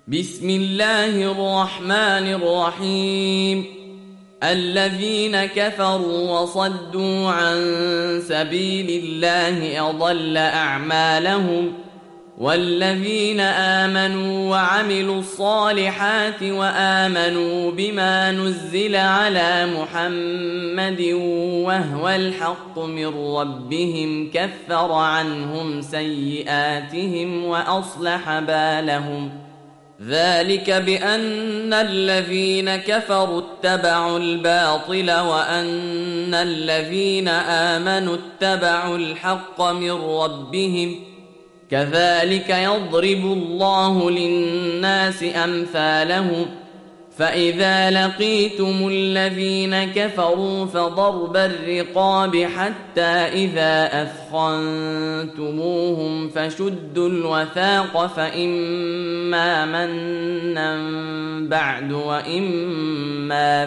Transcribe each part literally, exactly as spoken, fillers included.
بسم الله الرحمن الرحيم. الذين كفروا وصدوا عن سبيل الله أضل أعمالهم، والذين آمنوا وعملوا الصالحات وآمنوا بما نزل على محمد وهو الحق من ربهم كفر عنهم سيئاتهم وأصلح بالهم. ذلك بأن الذين كفروا اتبعوا الباطل وأن الذين آمنوا اتبعوا الحق من ربهم، كذلك يضرب الله للناس أمثالهم. فإذا لقيتم الذين كفروا فضرب الرقاب حتى إذا أثخنتموهم فشدوا الوثاق فإما منا بعد وإما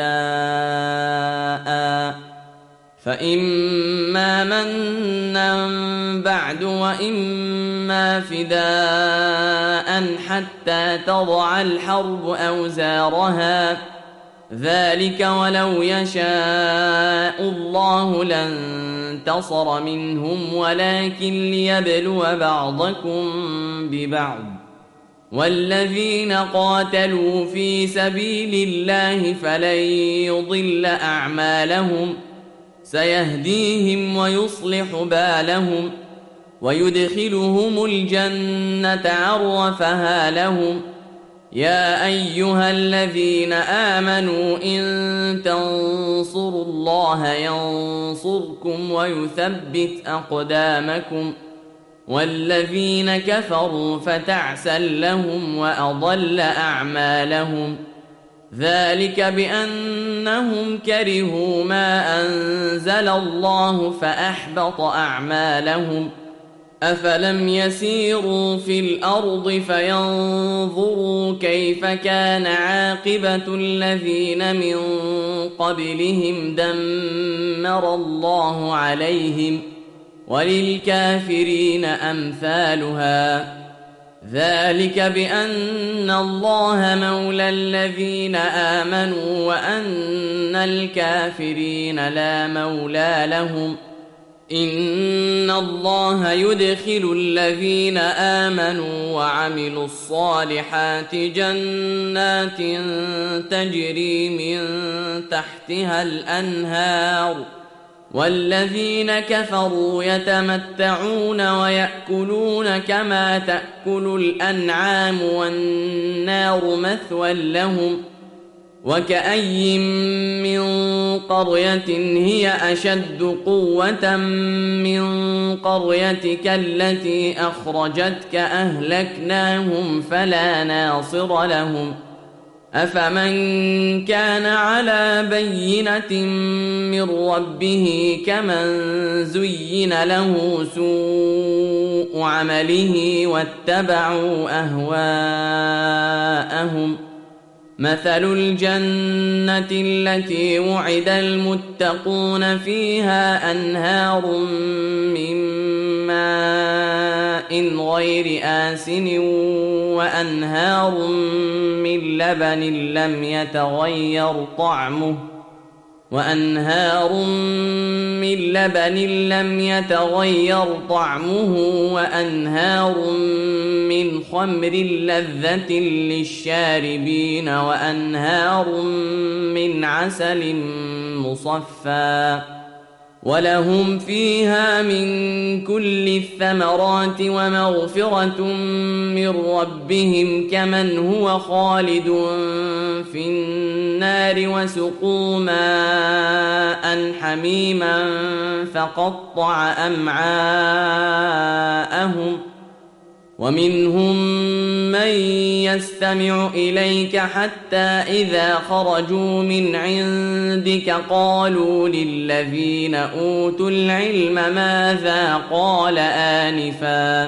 فداء فإما منا بعد وإما فداء حتى تضع الحرب أوزارها. ذلك ولو يشاء الله لانتصر منهم ولكن ليبلو بعضكم ببعض. والذين قاتلوا في سبيل الله فلن يضل أعمالهم، سيهديهم ويصلح بالهم ويدخلهم الجنة عرفها لهم. يا أيها الذين آمنوا إن تنصروا الله ينصركم ويثبت أقدامكم. والذين كفروا فتعسا لهم وأضل أعمالهم. ذلك بأنهم كرهوا ما أنزل الله فأحبط أعمالهم. أفلم يسيروا في الأرض فينظروا كيف كان عاقبة الذين من قبلهم دمر الله عليهم، وللكافرين أمثالها. ذلك بأن الله مولى الذين آمنوا وأن الكافرين لا مولى لهم. إن الله يدخل الذين آمنوا وعملوا الصالحات جنات تجري من تحتها الأنهار، والذين كفروا يتمتعون ويأكلون كما تأكل الأنعام والنار مثوى لهم. وكأي من قرية هي أشد قوة من قريتك التي أخرجتك أهلكناهم فلا ناصر لهم. أفمن كان على بينة من ربه كمن زين له سوء عمله واتبعوا أهواءهم. مثل الجنة التي وعد المتقون فيها أنهار من ماء غير آسن وأنهار من لبن لم يتغير طعمه وأنهار من لبن لم يتغير طعمه وأنهار من خمر لذة للشاربين وأنهار من عسل مصفى ولهم فيها من كل الثمرات ومغفرة من ربهم كمن هو خالد في النار وسقوا ماء حميما فقطع أمعاءهم. ومنهم من يستمع إليك حتى إذا خرجوا من عندك قالوا للذين أوتوا العلم ماذا قال آنفا.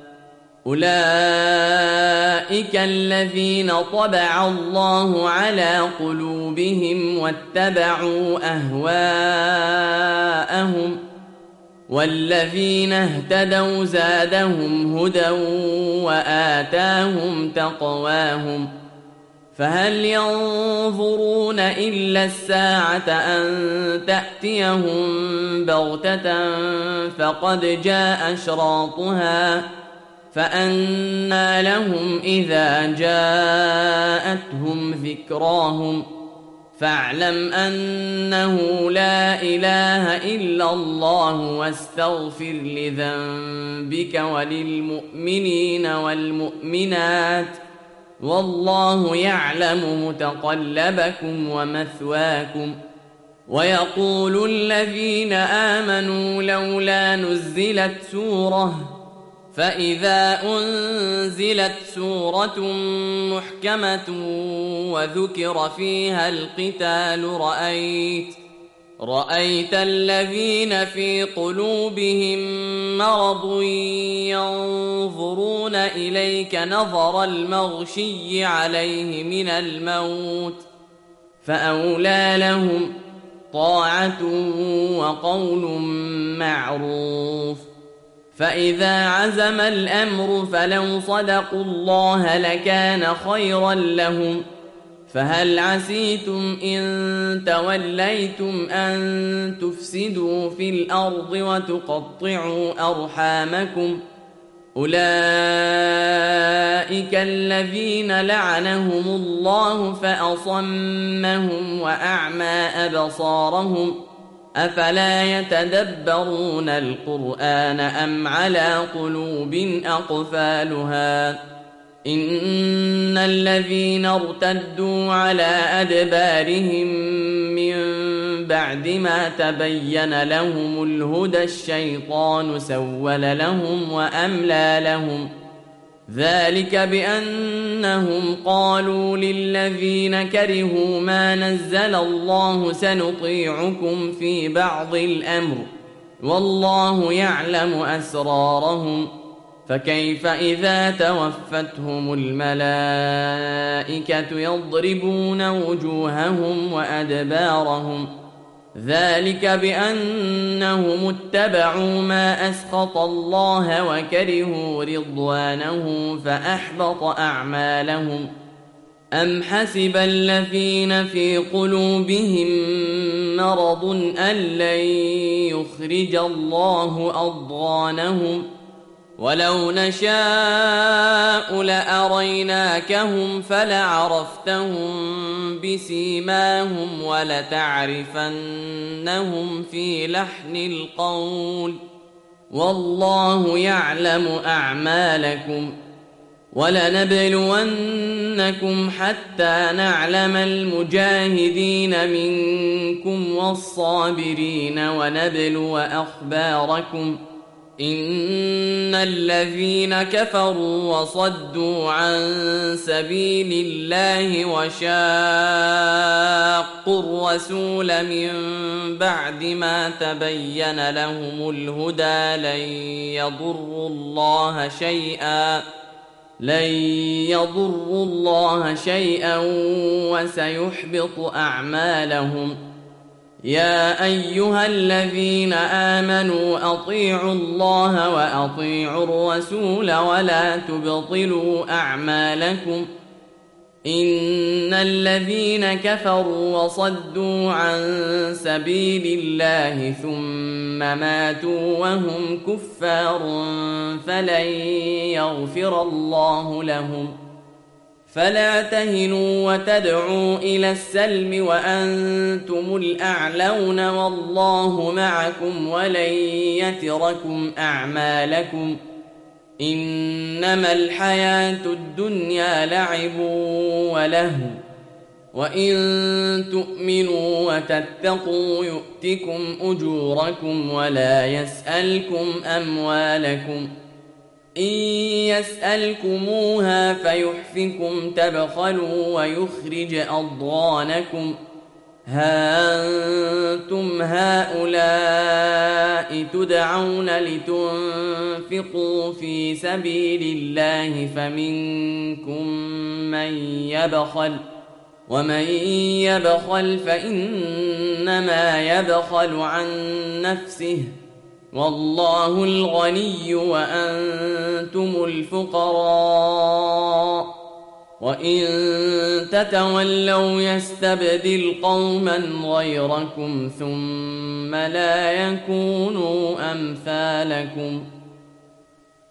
أولئك الذين طبع الله على قلوبهم واتبعوا أهواءهم. والذين اهتدوا زادهم هدى وآتاهم تقواهم فهل ينظرون إلا الساعة أن تأتيهم بغتة فقد جاء أشراطها فأنى لهم إذا جاءتهم ذكراهم فاعلم أنه لا إله إلا الله واستغفر لذنبك وللمؤمنين والمؤمنات والله يعلم متقلبكم ومثواكم. ويقول الذين آمنوا لولا نزلت سورة فإذا أنزلت سورة محكمة وذكر فيها القتال رأيت رأيت الذين في قلوبهم مرض ينظرون إليك نظر المغشي عليه من الموت فأولى لهم طاعة وقول معروف. فإذا عزم الأمر فلو صدقوا الله لكان خيرا لهم فهل عسيتم إن توليتم أن تفسدوا في الأرض وتقطعوا أرحامكم أولئك الذين لعنهم الله فأصمهم وأعمى أبصارهم أفلا يتدبرون القرآن أم على قلوب أقفالها إن الذين ارتدوا على أدبارهم من بعد ما تبين لهم الهدى الشيطان سول لهم وأملى لهم ذلك بأنهم قالوا للذين كرهوا ما نزل الله سنطيعكم في بعض الأمر والله يعلم أسرارهم فكيف إذا توفتهم الملائكة يضربون وجوههم وأدبارهم ذلك بأنهم اتبعوا ما أسخط الله وكرهوا رضوانه فأحبط أعمالهم أم حسب الذين في قلوبهم مرض أن لن يخرج الله أضغانهم ولو نشاء لأريناكهم فلعرفتهم بسيماهم ولتعرفنهم في لحن القول والله يعلم أعمالكم ولنبلونكم حتى نعلم المجاهدين منكم والصابرين ونبلو أخباركم إن الذين كفروا وصدوا عن سبيل الله وشاقوا الرسول من بعد ما تبين لهم الهدى لن يضروا الله شيئا لن يضروا الله شيئا وسيحبط أعمالهم يا أيها الذين آمنوا أطيعوا الله وأطيعوا الرسول ولا تبطلوا أعمالكم إن الذين كفروا وصدوا عن سبيل الله ثم ماتوا وهم كفار فلن يغفر الله لهم فلا تهنوا وتدعوا إلى السلم وأنتم الأعلون والله معكم ولن يتركم أعمالكم إنما الحياة الدنيا لعب ولهو وإن تؤمنوا وتتقوا يؤتكم أجوركم ولا يسألكم أموالكم إن يسألكموها فيحفكم تبخلوا ويخرج أضغانكم ها أنتم هؤلاء تدعون لتنفقوا في سبيل الله فمنكم من يبخل ومن يبخل فإنما يبخل عن نفسه والله الغني وأنتم الفقراء وإن تتولوا يستبدل قوما غيركم ثم لا يكونوا أمثالكم